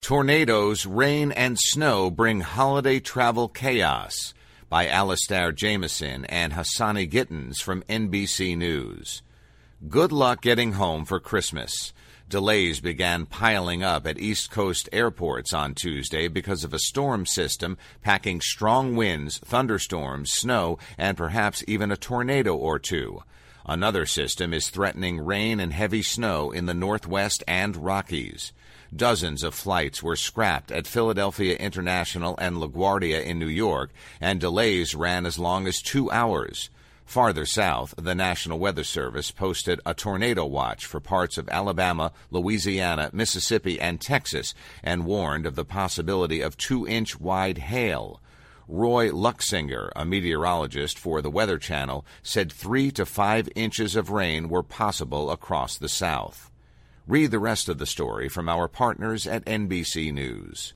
Tornadoes, Rain, and Snow Bring Holiday Travel Chaos by Alastair Jameson and Hassani Gittins from NBC News. Good luck getting home for Christmas. Delays began piling up at East Coast airports on Tuesday because of a storm system packing strong winds, thunderstorms, snow, and perhaps even a tornado or two. Another system is threatening rain and heavy snow in the Northwest and Rockies. Dozens of flights were scrapped at Philadelphia International and LaGuardia in New York, and delays ran as long as 2 hours. Farther south, the National Weather Service posted a tornado watch for parts of Alabama, Louisiana, Mississippi, and Texas, and warned of the possibility of 2-inch wide hail. Roy Luxinger, a meteorologist for the Weather Channel, said 3 to 5 inches of rain were possible across the South. Read the rest of the story from our partners at NBC News.